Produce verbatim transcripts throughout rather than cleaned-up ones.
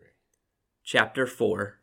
Chapter four.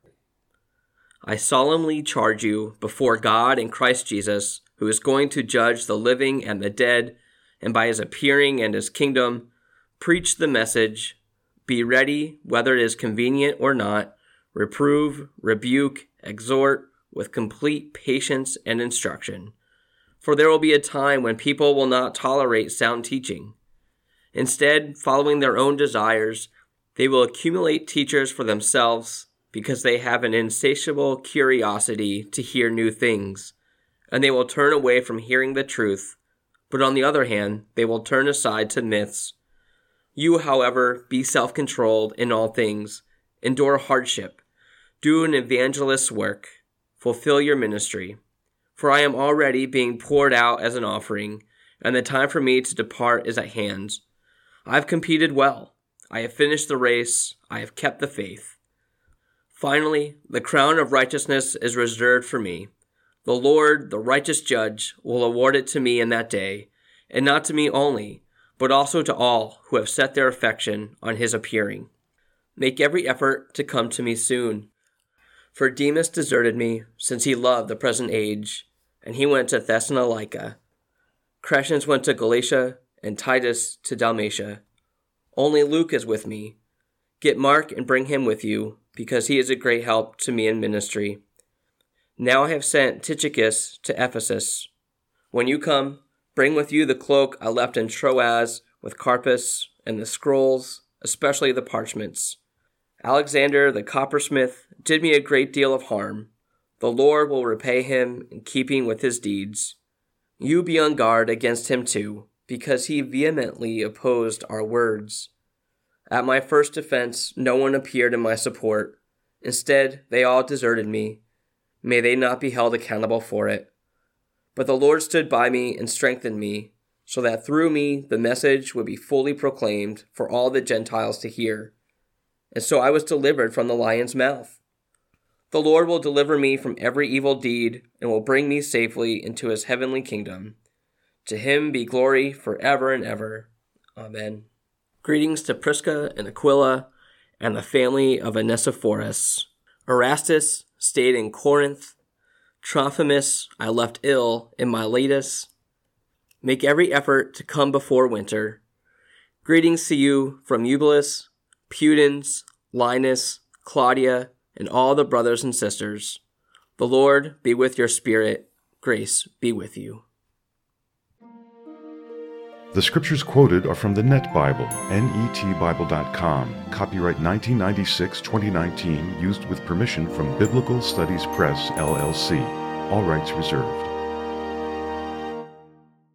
I solemnly charge you before God and Christ Jesus, who is going to judge the living and the dead, and by his appearing and his kingdom, preach the message. Be ready, whether it is convenient or not, reprove, rebuke, exhort, with complete patience and instruction. For there will be a time when people will not tolerate sound teaching. Instead, following their own desires, they will accumulate teachers for themselves because they have an insatiable curiosity to hear new things, and they will turn away from hearing the truth. But on the other hand, they will turn aside to myths. You, however, be self-controlled in all things, endure hardship, do an evangelist's work, fulfill your ministry. For I am already being poured out as an offering, and the time for me to depart is at hand. I have competed well. I have finished the race. I have kept the faith. Finally, the crown of righteousness is reserved for me. The Lord, the righteous judge, will award it to me in that day, and not to me only, but also to all who have set their affection on his appearing. Make every effort to come to me soon. For Demas deserted me, since he loved the present age, and he went to Thessalonica. Crescens went to Galatia, and Titus to Dalmatia. Only Luke is with me. Get Mark and bring him with you, because he is a great help to me in ministry. Now I have sent Tychicus to Ephesus. When you come, bring with you the cloak I left in Troas with Carpus, and the scrolls, especially the parchments. Alexander the coppersmith did me a great deal of harm. The Lord will repay him in keeping with his deeds. You be on guard against him too, because he vehemently opposed our words. At my first defense, no one appeared in my support. Instead, they all deserted me. May they not be held accountable for it. But the Lord stood by me and strengthened me, so that through me the message would be fully proclaimed for all the Gentiles to hear. And so I was delivered from the lion's mouth. The Lord will deliver me from every evil deed and will bring me safely into his heavenly kingdom. To him be glory forever and ever. Amen. Greetings to Prisca and Aquila and the family of Onesiphorus. Erastus stayed in Corinth. Trophimus I left ill in Miletus. Make every effort to come before winter. Greetings to you from Eubulus, Pudens, Linus, Claudia, and all the brothers and sisters. The Lord be with your spirit. Grace be with you. The scriptures quoted are from the Net Bible, N E T Bible dot com, copyright nineteen ninety-six twenty nineteen, used with permission from Biblical Studies Press, L L C. All rights reserved.